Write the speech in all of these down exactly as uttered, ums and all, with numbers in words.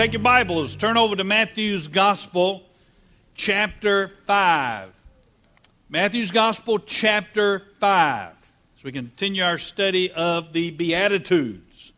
take your Bibles, turn over to Matthew's Gospel, chapter five. Matthew's Gospel, chapter five. As we continue our study of the Beatitudes.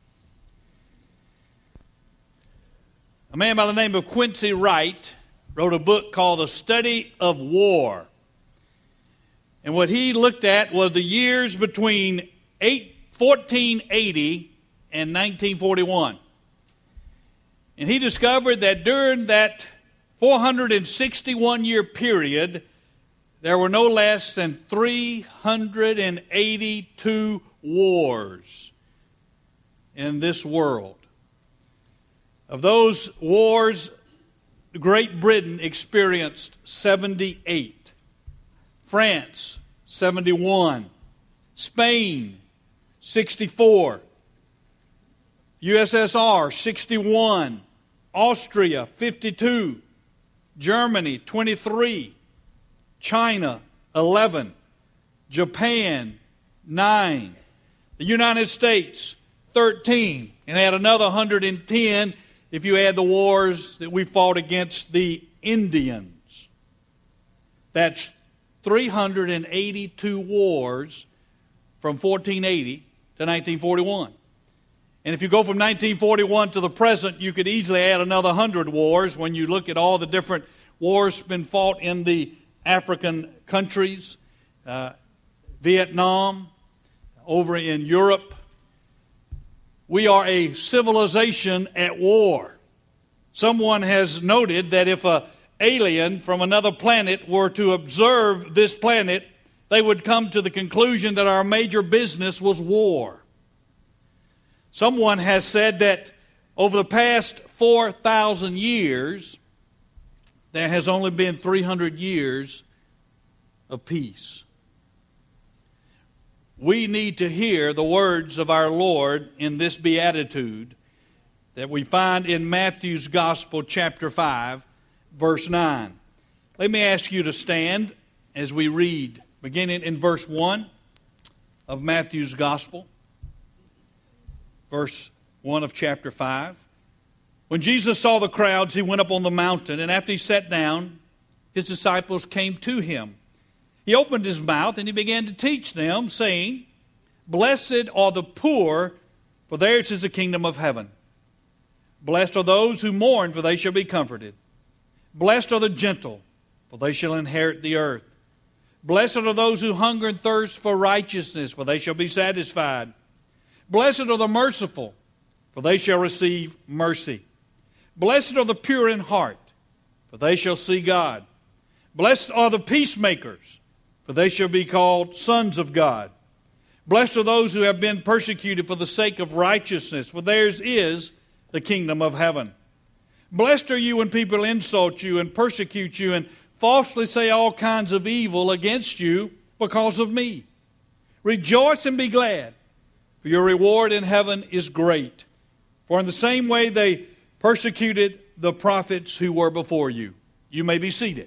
A man by the name of Quincy Wright wrote a book called The Study of War. And what he looked at was the years between fourteen eighty and nineteen forty-one. And he discovered that during that four hundred sixty-one year period, there were no less than three hundred eighty-two wars in this world. Of those wars, Great Britain experienced seventy-eight. France, seventy-one. Spain, sixty-four. U S S R, sixty-one. Austria, fifty-two. Germany, twenty-three. China, eleven. Japan, nine. The United States, thirteen. And add another one hundred ten if you add the wars that we fought against the Indians. That's three hundred eighty-two wars from fourteen eighty to nineteen forty-one. And if you go from nineteen forty-one to the present, you could easily add another one hundred wars when you look at all the different wars been fought in the African countries, uh, Vietnam, over in Europe. We are a civilization at war. Someone has noted that if an alien from another planet were to observe this planet, they would come to the conclusion that our major business was war. Someone has said that over the past four thousand years, there has only been three hundred years of peace. We need to hear the words of our Lord in this beatitude that we find in Matthew's Gospel, chapter five, verse nine. Let me ask you to stand as we read, beginning in verse one of Matthew's Gospel. Verse one of chapter five. When Jesus saw the crowds, he went up on the mountain, and after he sat down, his disciples came to him. He opened his mouth, and he began to teach them, saying, "Blessed are the poor, for theirs is the kingdom of heaven. Blessed are those who mourn, for they shall be comforted. Blessed are the gentle, for they shall inherit the earth. Blessed are those who hunger and thirst for righteousness, for they shall be satisfied. Blessed are the merciful, for they shall receive mercy. Blessed are the pure in heart, for they shall see God. Blessed are the peacemakers, for they shall be called sons of God. Blessed are those who have been persecuted for the sake of righteousness, for theirs is the kingdom of heaven. Blessed are you when people insult you and persecute you and falsely say all kinds of evil against you because of me. Rejoice and be glad, for your reward in heaven is great. For in the same way they persecuted the prophets who were before you." You may be seated.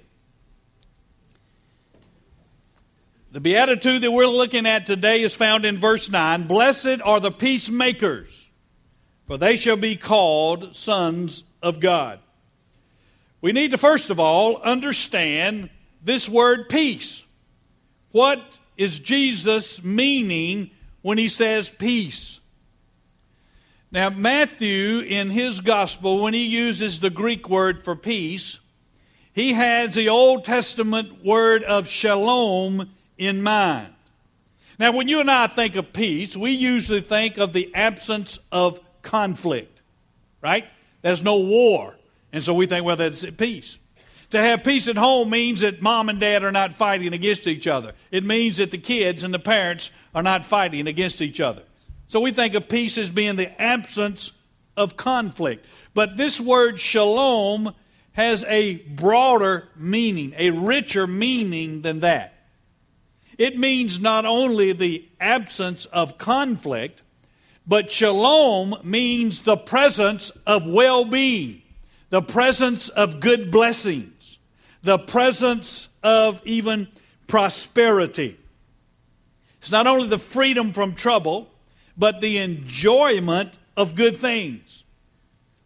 The beatitude that we're looking at today is found in verse nine. Blessed are the peacemakers, for they shall be called sons of God. We need to first of all understand this word peace. What is Jesus meaning when he says peace? Now, Matthew, in his gospel, when he uses the Greek word for peace, he has the Old Testament word of shalom in mind. Now, when you and I think of peace, we usually think of the absence of conflict, right? There's no war, and so we think, well, that's peace. To have peace at home means that mom and dad are not fighting against each other. It means that the kids and the parents are not fighting against each other. So we think of peace as being the absence of conflict. But this word shalom has a broader meaning, a richer meaning than that. It means not only the absence of conflict, but shalom means the presence of well-being, the presence of good blessings, the presence of even prosperity. It's not only the freedom from trouble, but the enjoyment of good things.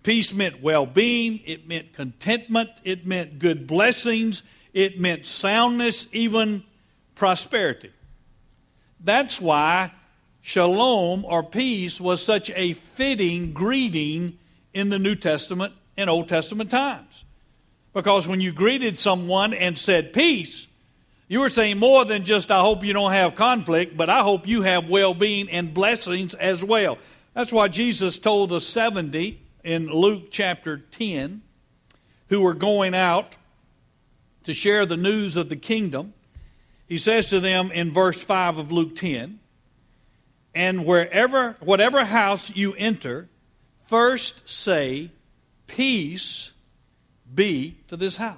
Peace meant well-being. It meant contentment. It meant good blessings. It meant soundness, even prosperity. That's why shalom or peace was such a fitting greeting in the New Testament and Old Testament times. Because when you greeted someone and said peace, you were saying more than just, I hope you don't have conflict, but I hope you have well-being and blessings as well. That's why Jesus told the seventy in Luke chapter ten, who were going out to share the news of the kingdom. He says to them in verse five of Luke ten, and wherever, whatever house you enter, first say, peace be to this house.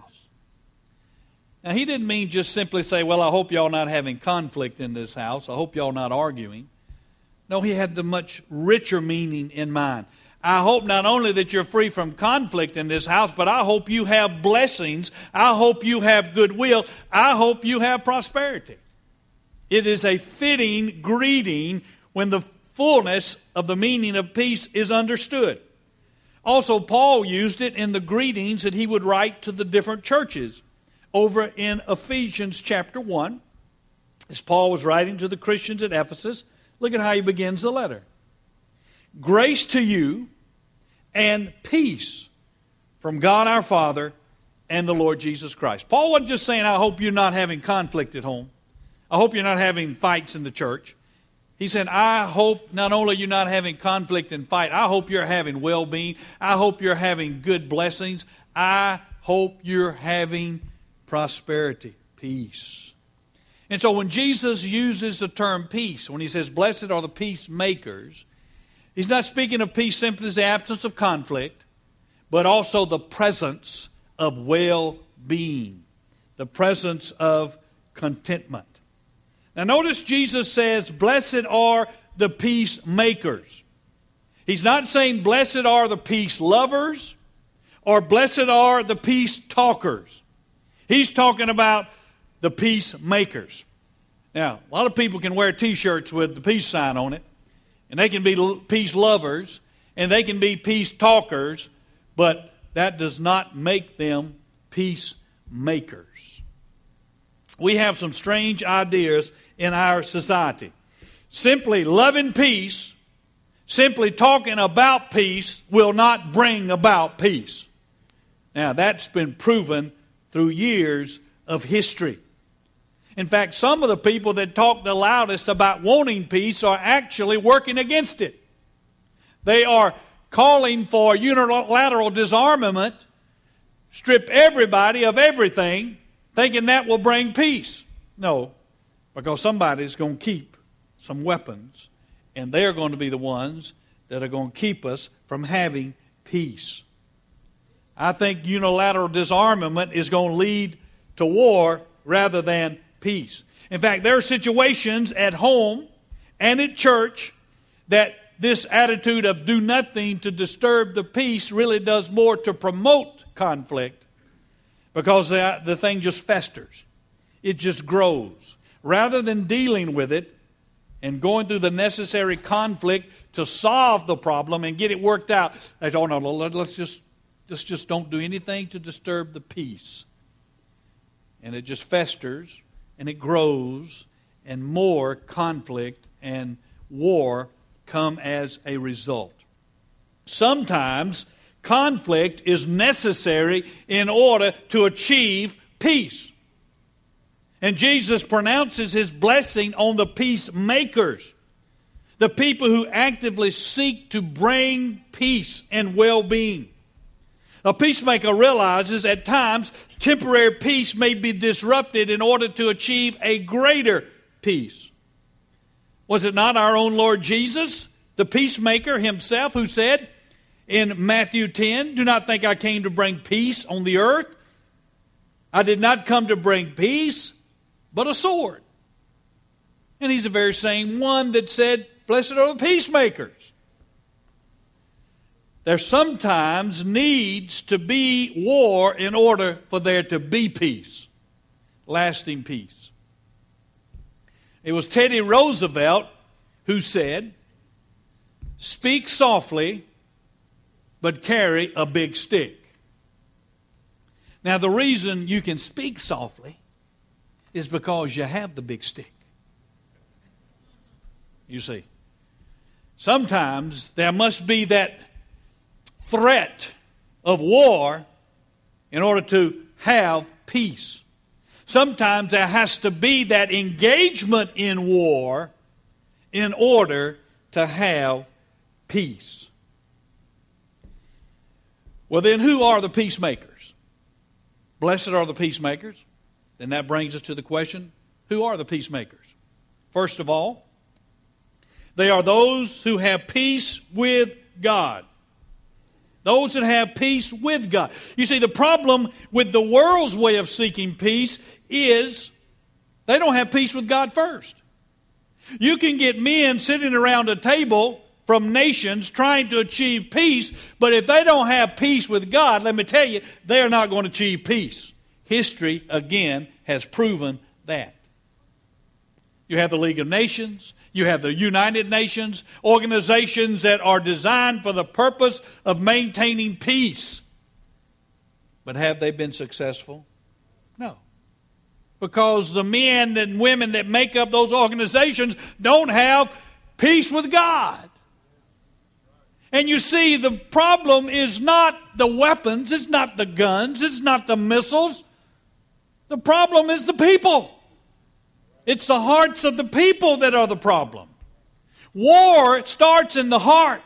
Now, he didn't mean just simply say, well, I hope y'all not having conflict in this house. I hope y'all not arguing. No, he had the much richer meaning in mind. I hope not only that you're free from conflict in this house, but I hope you have blessings. I hope you have goodwill. I hope you have prosperity. It is a fitting greeting when the fullness of the meaning of peace is understood. Also, Paul used it in the greetings that he would write to the different churches. Over in Ephesians chapter one, as Paul was writing to the Christians at Ephesus, look at how he begins the letter. Grace to you and peace from God our Father and the Lord Jesus Christ. Paul wasn't just saying, I hope you're not having conflict at home. I hope you're not having fights in the church. He said, I hope not only you're not having conflict and fight, I hope you're having well-being. I hope you're having good blessings. I hope you're having prosperity, peace. And so when Jesus uses the term peace, when he says, blessed are the peacemakers, he's not speaking of peace simply as the absence of conflict, but also the presence of well-being, the presence of contentment. Now notice Jesus says, blessed are the peacemakers. He's not saying blessed are the peace lovers or blessed are the peace talkers. He's talking about the peacemakers. Now, a lot of people can wear T-shirts with the peace sign on it, and they can be peace lovers, and they can be peace talkers, but that does not make them peacemakers. We have some strange ideas in our society. Simply loving peace, simply talking about peace will not bring about peace. Now, that's been proven through years of history. In fact, some of the people that talk the loudest about wanting peace are actually working against it. They are calling for unilateral disarmament, strip everybody of everything, thinking that will bring peace. No, because somebody's going to keep some weapons, and they're going to be the ones that are going to keep us from having peace. I think unilateral disarmament is going to lead to war rather than peace. In fact, there are situations at home and at church that this attitude of do nothing to disturb the peace really does more to promote conflict because the, the thing just festers. It just grows. Rather than dealing with it and going through the necessary conflict to solve the problem and get it worked out, they say, oh no, let's just Let's just don't do anything to disturb the peace. And it just festers and it grows and more conflict and war come as a result. Sometimes conflict is necessary in order to achieve peace. And Jesus pronounces his blessing on the peacemakers, the people who actively seek to bring peace and well-being. A peacemaker realizes at times temporary peace may be disrupted in order to achieve a greater peace. Was it not our own Lord Jesus, the peacemaker himself, who said in Matthew ten, do not think I came to bring peace on the earth. I did not come to bring peace, but a sword. And he's the very same one that said, blessed are the peacemakers. There sometimes needs to be war in order for there to be peace, lasting peace. It was Teddy Roosevelt who said, speak softly, but carry a big stick. Now, the reason you can speak softly is because you have the big stick. You see, sometimes there must be that threat of war in order to have peace. Sometimes there has to be that engagement in war in order to have peace. Well, then, who are the peacemakers? Blessed are the peacemakers. Then that brings us to the question, who are the peacemakers? First of all, they are those who have peace with God. Those that have peace with God. You see, the problem with the world's way of seeking peace is they don't have peace with God first. You can get men sitting around a table from nations trying to achieve peace, but if they don't have peace with God, let me tell you, they are not going to achieve peace. History, again, has proven that. You have the League of Nations. You have the United Nations, organizations that are designed for the purpose of maintaining peace. But have they been successful? No. Because the men and women that make up those organizations don't have peace with God. And you see, the problem is not the weapons, it's not the guns, it's not the missiles. The problem is the people. It's the hearts of the people that are the problem. War starts in the heart.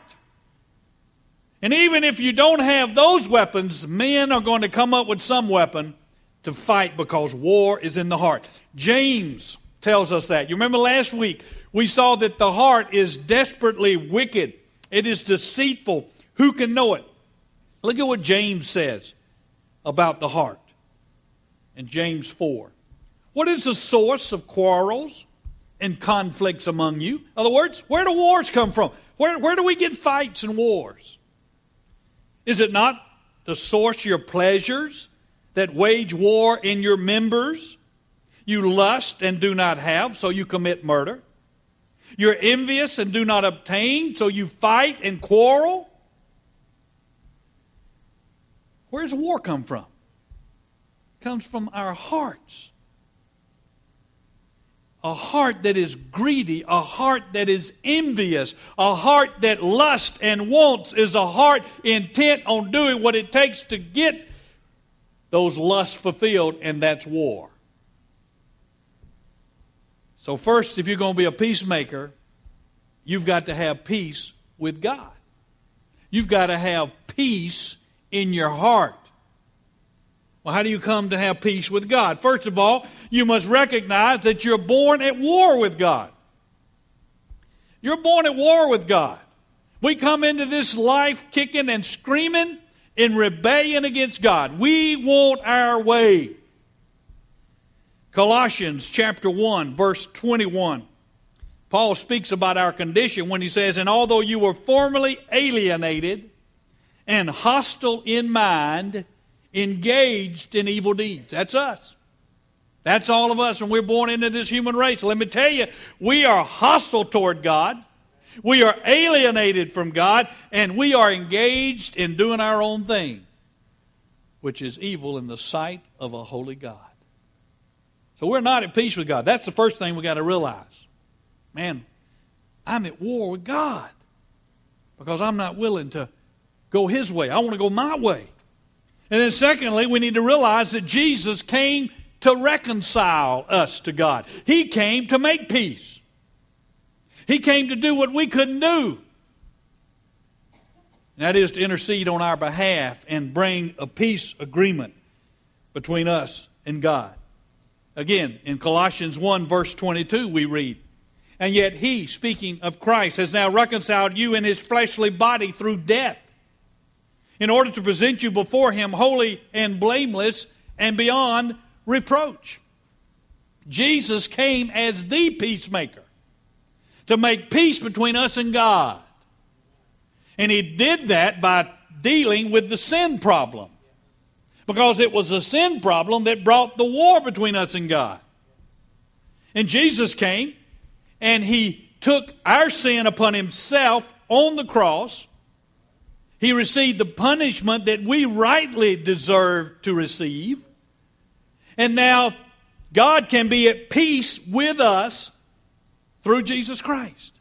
And even if you don't have those weapons, men are going to come up with some weapon to fight because war is in the heart. James tells us that. You remember last week we saw that the heart is desperately wicked. It is deceitful. Who can know it? Look at what James says about the heart in James four. What is the source of quarrels and conflicts among you? In other words, where do wars come from? Where, where do we get fights and wars? Is it not the source of your pleasures that wage war in your members? You lust and do not have, so you commit murder. You're envious and do not obtain, so you fight and quarrel. Where does war come from? It comes from our hearts. A heart that is greedy, a heart that is envious, a heart that lusts and wants is a heart intent on doing what it takes to get those lusts fulfilled, and that's war. So first, if you're going to be a peacemaker, you've got to have peace with God. You've got to have peace in your heart. Well, how do you come to have peace with God? First of all, you must recognize that you're born at war with God. You're born at war with God. We come into this life kicking and screaming in rebellion against God. We want our way. Colossians chapter one, verse twenty-one. Paul speaks about our condition when he says, "And although you were formerly alienated and hostile in mind, engaged in evil deeds." That's us. That's all of us when we're born into this human race. Let me tell you, we are hostile toward God. We are alienated from God, and we are engaged in doing our own thing, which is evil in the sight of a holy God. So we're not at peace with God. That's the first thing we got to realize. Man, I'm at war with God because I'm not willing to go His way. I want to go my way. And then secondly, we need to realize that Jesus came to reconcile us to God. He came to make peace. He came to do what we couldn't do. And that is to intercede on our behalf and bring a peace agreement between us and God. Again, in Colossians one, verse twenty-two, we read, "And yet He," speaking of Christ, "has now reconciled you in His fleshly body through death, in order to present you before Him holy and blameless and beyond reproach." Jesus came as the peacemaker to make peace between us and God. And He did that by dealing with the sin problem. Because it was the sin problem that brought the war between us and God. And Jesus came and He took our sin upon Himself on the cross. He received the punishment that we rightly deserve to receive. And now God can be at peace with us through Jesus Christ.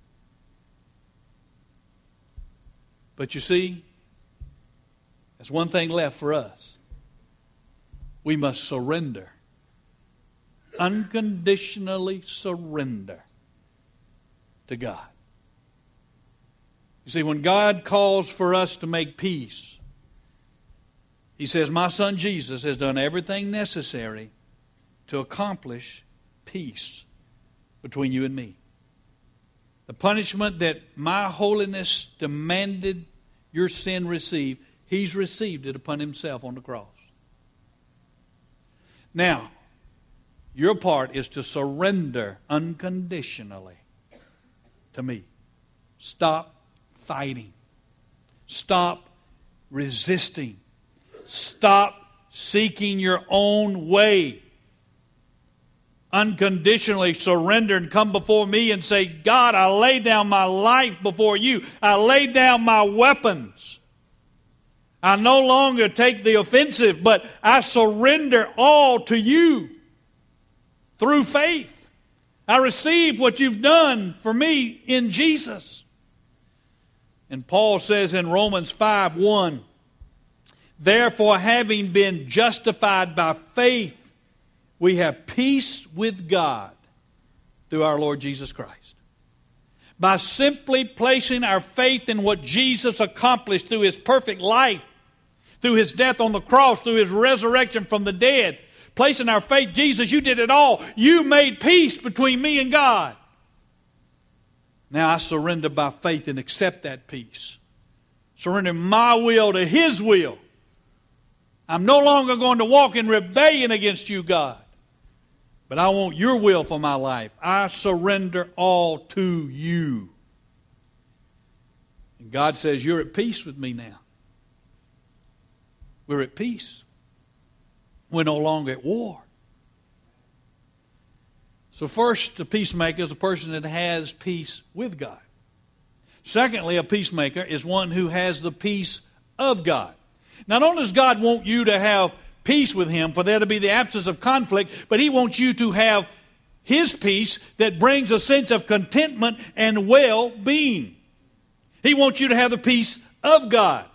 But you see, there's one thing left for us. We must surrender. Unconditionally surrender to God. You see, when God calls for us to make peace, He says, my Son Jesus has done everything necessary to accomplish peace between you and me. The punishment that my holiness demanded your sin receive, He's received it upon Himself on the cross. Now, your part is to surrender unconditionally to me. Stop fighting. Stop resisting. Stop seeking your own way. Unconditionally surrender and come before me and say, God, I lay down my life before you. I lay down my weapons. I no longer take the offensive, but I surrender all to you through faith. I receive what you've done for me in Jesus. And Paul says in Romans five one, therefore, having been justified by faith, we have peace with God through our Lord Jesus Christ. By simply placing our faith in what Jesus accomplished through His perfect life, through His death on the cross, through His resurrection from the dead, placing our faith, Jesus, you did it all. You made peace between me and God. Now I surrender by faith and accept that peace. Surrender my will to His will. I'm no longer going to walk in rebellion against you, God. But I want your will for my life. I surrender all to you. And God says, you're at peace with me now. We're at peace. We're no longer at war. So first, a peacemaker is a person that has peace with God. Secondly, a peacemaker is one who has the peace of God. Not only does God want you to have peace with Him, for there to be the absence of conflict, but He wants you to have His peace that brings a sense of contentment and well-being. He wants you to have the peace of God.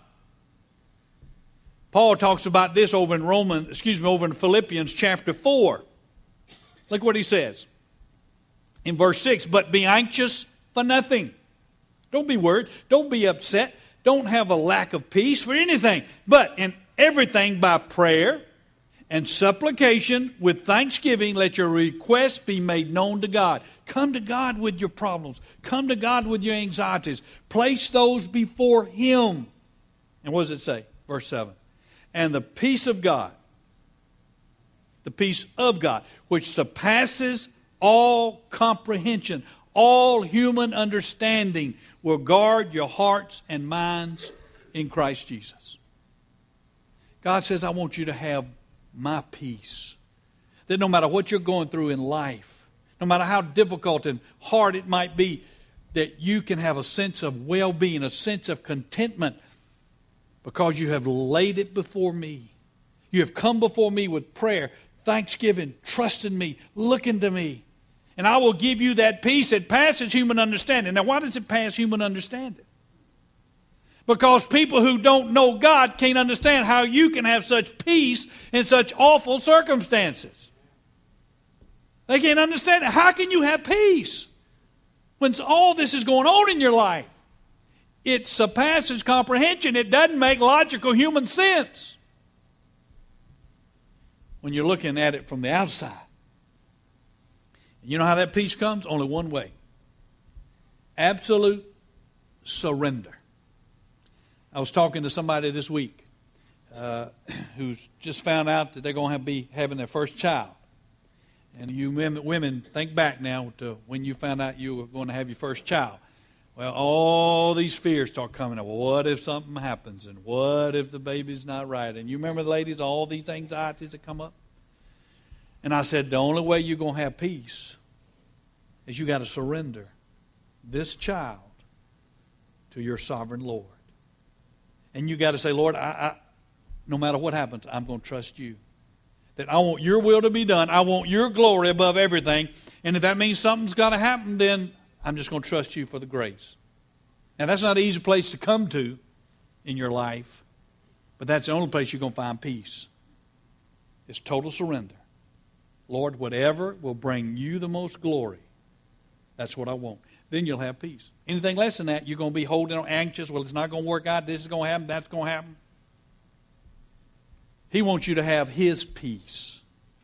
Paul talks about this over in Romans, excuse me, over in Philippians chapter four. Look what he says in verse six. But be anxious for nothing. Don't be worried. Don't be upset. Don't have a lack of peace for anything. But in everything by prayer and supplication with thanksgiving, let your requests be made known to God. Come to God with your problems. Come to God with your anxieties. Place those before Him. And what does it say? Verse seven. And the peace of God, the peace of God, which surpasses all comprehension, all human understanding, will guard your hearts and minds in Christ Jesus. God says, I want you to have my peace. That no matter what you're going through in life, no matter how difficult and hard it might be, that you can have a sense of well-being, a sense of contentment, because you have laid it before me. You have come before me with prayer, thanksgiving, trusting me, looking to me. And I will give you that peace that passes human understanding. Now, why does it pass human understanding? Because people who don't know God can't understand how you can have such peace in such awful circumstances. They can't understand it. How can you have peace when all this is going on in your life? It surpasses comprehension. It doesn't make logical human sense when you're looking at it from the outside. You know how that peace comes? Only one way. Absolute surrender. I was talking to somebody this week uh, who's just found out that they're going to have, be having their first child. And you women, women, think back now to when you found out you were going to have your first child. Well, all these fears start coming up. Well, what if something happens? And what if the baby's not right? And you remember, ladies, all these anxieties that come up? And I said, the only way you're going to have peace is you got to surrender this child to your sovereign Lord. And you got to say, Lord, I, I, no matter what happens, I'm going to trust you. That I want your will to be done. I want your glory above everything. And if that means something's got to happen, then I'm just going to trust you for the grace. Now, that's not an easy place to come to in your life, but that's the only place you're going to find peace. It's total surrender. Lord, whatever will bring you the most glory, that's what I want. Then you'll have peace. Anything less than that, you're going to be holding on, anxious. Well, it's not going to work out. This is going to happen. That's going to happen. He wants you to have His peace.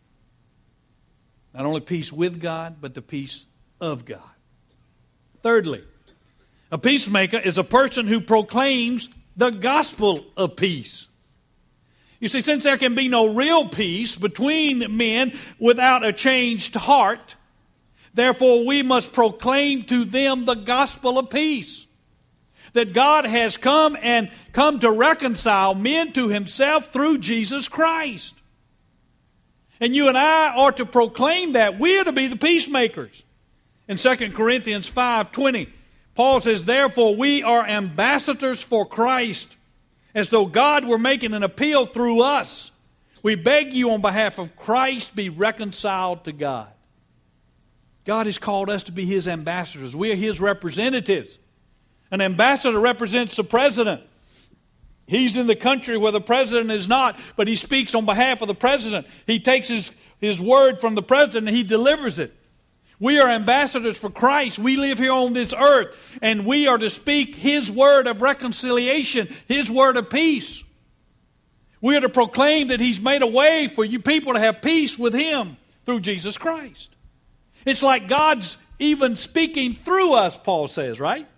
Not only peace with God, but the peace of God. Thirdly, a peacemaker is a person who proclaims the gospel of peace. You see, since there can be no real peace between men without a changed heart, therefore we must proclaim to them the gospel of peace. That God has come and come to reconcile men to Himself through Jesus Christ. And you and I are to proclaim that. We are to be the peacemakers. In Second Corinthians five twenty, Paul says, therefore we are ambassadors for Christ, as though God were making an appeal through us. We beg you on behalf of Christ, be reconciled to God. God has called us to be His ambassadors. We are His representatives. An ambassador represents the president. He's in the country where the president is not, but he speaks on behalf of the president. He takes his, his word from the president and he delivers it. We are ambassadors for Christ. We live here on this earth, and we are to speak His word of reconciliation, His word of peace. We are to proclaim that He's made a way for you people to have peace with Him through Jesus Christ. It's like God's even speaking through us, Paul says, right?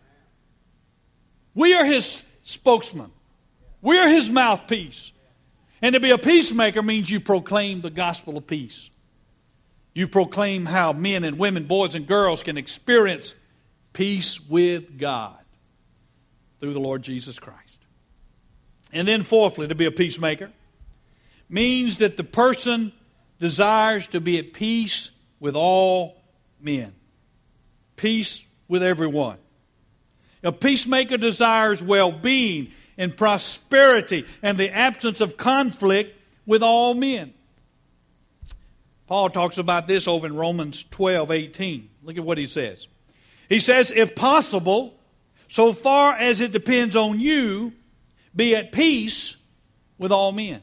We are His spokesman. We are His mouthpiece. And to be a peacemaker means you proclaim the gospel of peace. You proclaim how men and women, boys and girls can experience peace with God through the Lord Jesus Christ. And then fourthly, to be a peacemaker means that the person desires to be at peace with all men. Peace with everyone. A peacemaker desires well-being and prosperity and the absence of conflict with all men. Paul talks about this over in Romans twelve eighteen. Look at what he says. He says, if possible, so far as it depends on you, be at peace with all men.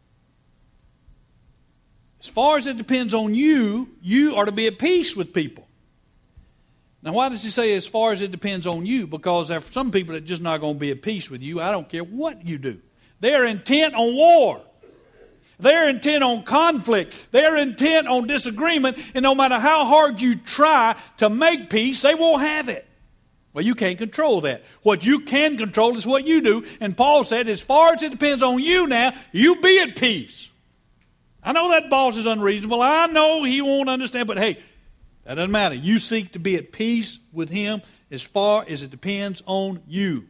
As far as it depends on you, you are to be at peace with people. Now, why does he say as far as it depends on you? Because there are some people that are just not going to be at peace with you. I don't care what you do. They're intent on war. They're intent on conflict. They're intent on disagreement. And no matter how hard you try to make peace, they won't have it. Well, you can't control that. What you can control is what you do. And Paul said, as far as it depends on you now, you be at peace. I know that boss is unreasonable. I know he won't understand. But hey, that doesn't matter. You seek to be at peace with him as far as it depends on you.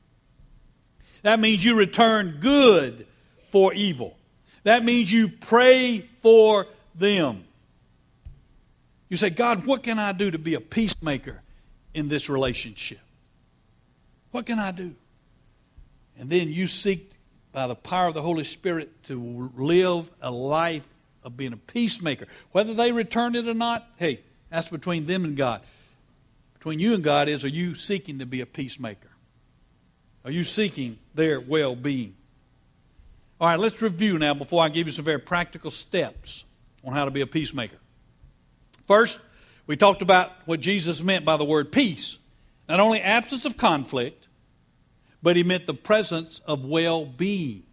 That means you return good for evil. That means you pray for them. You say, God, what can I do to be a peacemaker in this relationship? What can I do? And then you seek, by the power of the Holy Spirit, to live a life of being a peacemaker. Whether they return it or not, hey, that's between them and God. Between you and God is, are you seeking to be a peacemaker? Are you seeking their well-being? All right, let's review now before I give you some very practical steps on how to be a peacemaker. First, we talked about what Jesus meant by the word peace. Not only absence of conflict, but He meant the presence of well-being.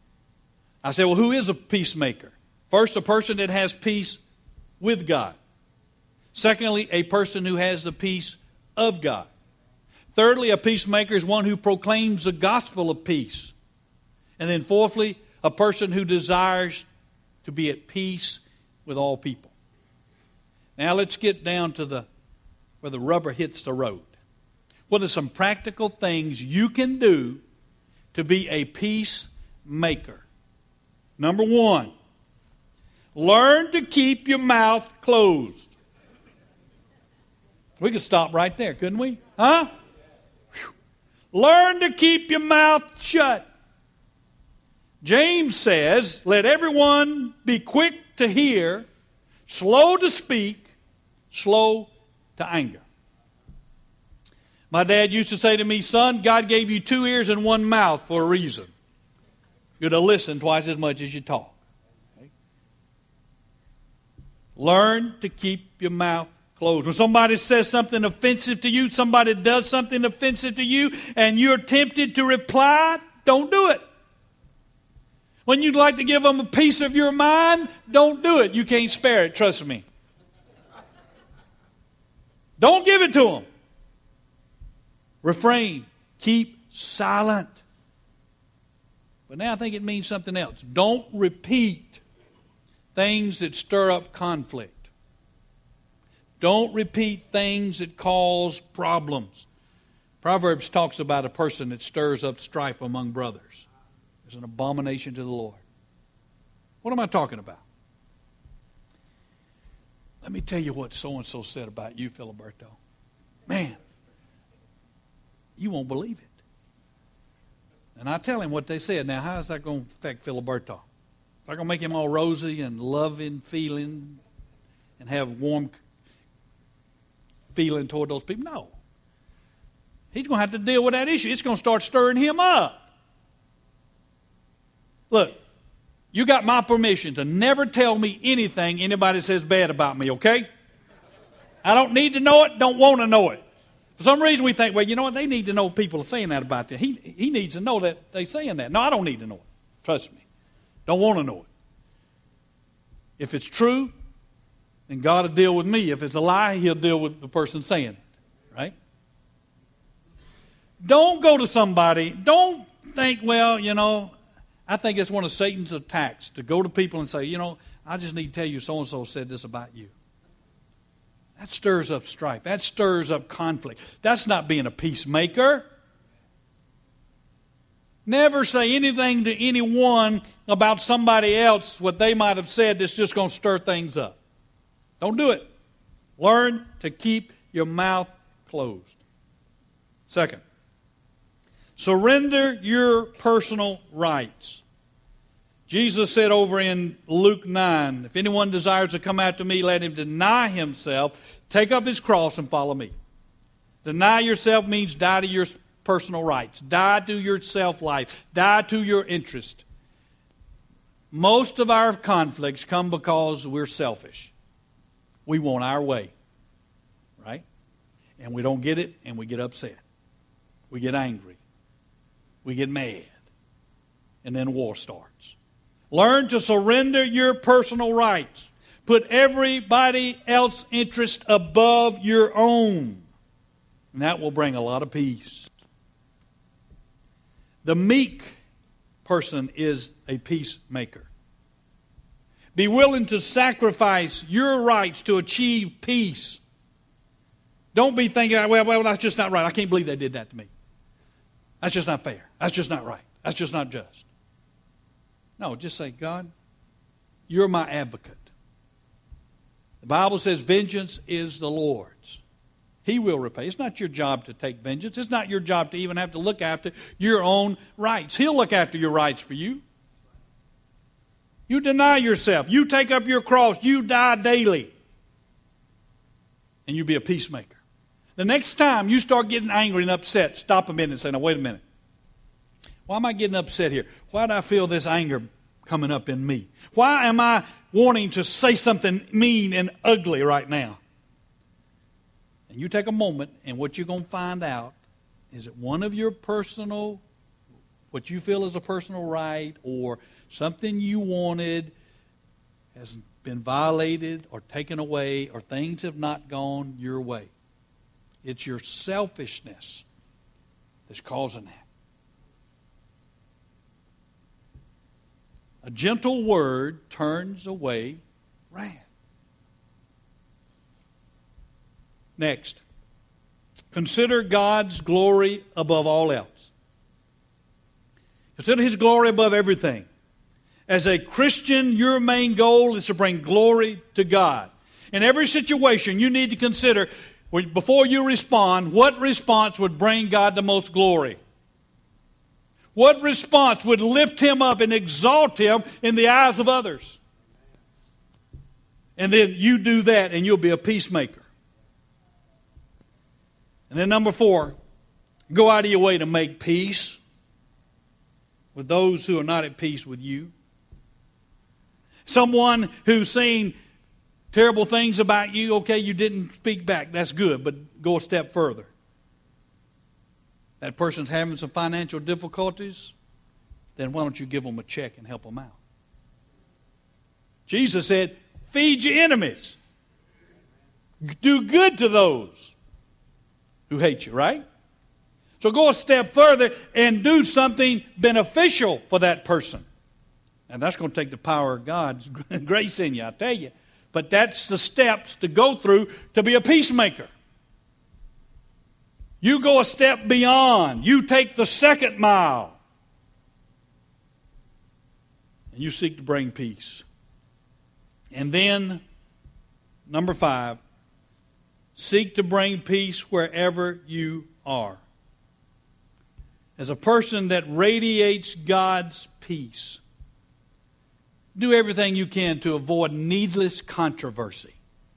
I say, well, who is a peacemaker? First, a person that has peace with God. Secondly, a person who has the peace of God. Thirdly, a peacemaker is one who proclaims the gospel of peace. And then fourthly, a person who desires to be at peace with all people. Now let's get down to the where the rubber hits the road. What are some practical things you can do to be a peacemaker? Number one, learn to keep your mouth closed. We could stop right there, couldn't we? Huh? Whew. Learn to keep your mouth shut. James says, let everyone be quick to hear, slow to speak, slow to anger. My dad used to say to me, son, God gave you two ears and one mouth for a reason. You're to listen twice as much as you talk. Okay? Learn to keep your mouth closed. When somebody says something offensive to you, somebody does something offensive to you, and you're tempted to reply, don't do it. When you'd like to give them a piece of your mind, don't do it. You can't spare it, trust me. Don't give it to them. Refrain. Keep silent. But now I think it means something else. Don't repeat things that stir up conflict. Don't repeat things that cause problems. Proverbs talks about a person that stirs up strife among brothers. It's an abomination to the Lord. What am I talking about? Let me tell you what so-and-so said about you, Filiberto. Man, you won't believe it. And I tell him what they said. Now, how is that going to affect Filiberto? Is that going to make him all rosy and loving, feeling, and have warm feeling toward those people? No. He's going to have to deal with that issue. It's going to start stirring him up. Look, you got my permission to never tell me anything anybody says bad about me, okay? I don't need to know it, don't want to know it. For some reason we think, well, you know what, they need to know people are saying that about them. He, he needs to know that they're saying that. No, I don't need to know it. Trust me. Don't want to know it. If it's true, then God will deal with me. If it's a lie, He'll deal with the person saying it. Right? Don't go to somebody, don't think, well, you know, I think it's one of Satan's attacks to go to people and say, you know, I just need to tell you so-and-so said this about you. That stirs up strife. That stirs up conflict. That's not being a peacemaker. Never say anything to anyone about somebody else, what they might have said that's just going to stir things up. Don't do it. Learn to keep your mouth closed. Second, surrender your personal rights. Jesus said over in Luke nine, if anyone desires to come after me, let him deny himself, take up his cross, and follow me. Deny yourself means die to your personal rights. Die to your self-life. Die to your interest. Most of our conflicts come because we're selfish. We want our way. Right? And we don't get it, and we get upset. We get angry. We get mad. And then war starts. Learn to surrender your personal rights. Put everybody else's interest above your own. And that will bring a lot of peace. The meek person is a peacemaker. Be willing to sacrifice your rights to achieve peace. Don't be thinking, well, well, that's just not right. I can't believe they did that to me. That's just not fair. That's just not right. That's just not just. No, just say, God, you're my advocate. The Bible says vengeance is the Lord's. He will repay. It's not your job to take vengeance. It's not your job to even have to look after your own rights. He'll look after your rights for you. You deny yourself. You take up your cross. You die daily. And you be a peacemaker. The next time you start getting angry and upset, stop a minute and say, now wait a minute. Why am I getting upset here? Why do I feel this anger coming up in me? Why am I wanting to say something mean and ugly right now? And you take a moment, and what you're going to find out is that one of your personal, what you feel is a personal right, or something you wanted has been violated or taken away, or things have not gone your way. It's your selfishness that's causing that. A gentle word turns away wrath. Next, consider God's glory above all else. Consider His glory above everything. As a Christian, your main goal is to bring glory to God. In every situation, you need to consider, before you respond, what response would bring God the most glory? What response would lift him up and exalt him in the eyes of others? And then you do that and you'll be a peacemaker. And then number four, go out of your way to make peace with those who are not at peace with you. Someone who's saying terrible things about you, okay, you didn't speak back. That's good, but go a step further. That person's having some financial difficulties, then why don't you give them a check and help them out? Jesus said, feed your enemies. Do good to those who hate you, right? So go a step further and do something beneficial for that person. And that's going to take the power of God's grace in you, I tell you. But that's the steps to go through to be a peacemaker. You go a step beyond. You take the second mile. And you seek to bring peace. And then, number five, seek to bring peace wherever you are. As a person that radiates God's peace, do everything you can to avoid needless controversy.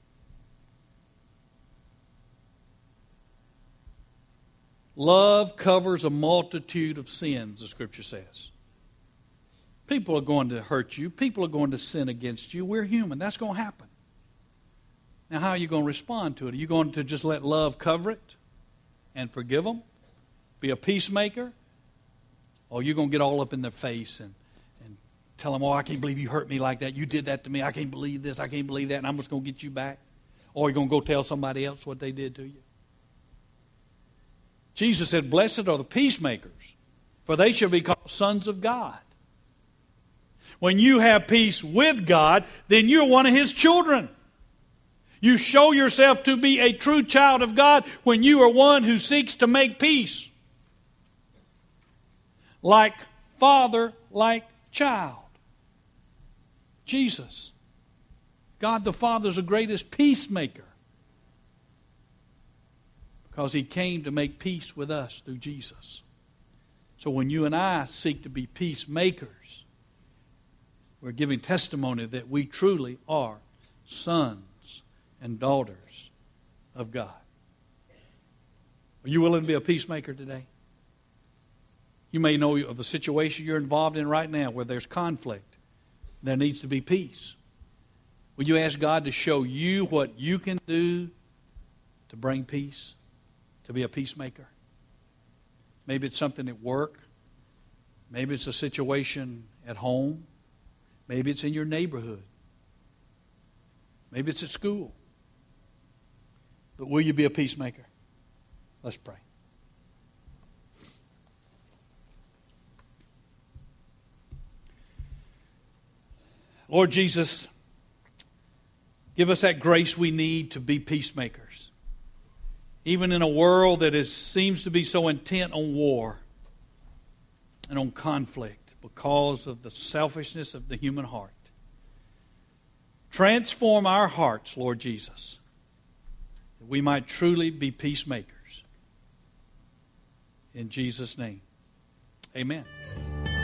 Love covers a multitude of sins, the Scripture says. People are going to hurt you. People are going to sin against you. We're human. That's going to happen. Now, how are you going to respond to it? Are you going to just let love cover it and forgive them? Be a peacemaker? Or are you going to get all up in their face and, and tell them, oh, I can't believe you hurt me like that. You did that to me. I can't believe this. I can't believe that. And I'm just going to get you back. Or are you going to go tell somebody else what they did to you? Jesus said, blessed are the peacemakers, for they shall be called sons of God. When you have peace with God, then you're one of His children. You show yourself to be a true child of God when you are one who seeks to make peace. Like father, like child. Jesus. God the Father is the greatest peacemaker. Because He came to make peace with us through Jesus. So when you and I seek to be peacemakers, we're giving testimony that we truly are sons and daughters of God. Are you willing to be a peacemaker today? You may know of a situation you're involved in right now where there's conflict. There needs to be peace. Will you ask God to show you what you can do to bring peace? To be a peacemaker? Maybe it's something at work. Maybe it's a situation at home. Maybe it's in your neighborhood. Maybe it's at school. But will you be a peacemaker? Let's pray. Lord Jesus, give us that grace we need to be peacemakers. Even in a world that is, seems to be so intent on war and on conflict because of the selfishness of the human heart. Transform our hearts, Lord Jesus, that we might truly be peacemakers. In Jesus' name, amen.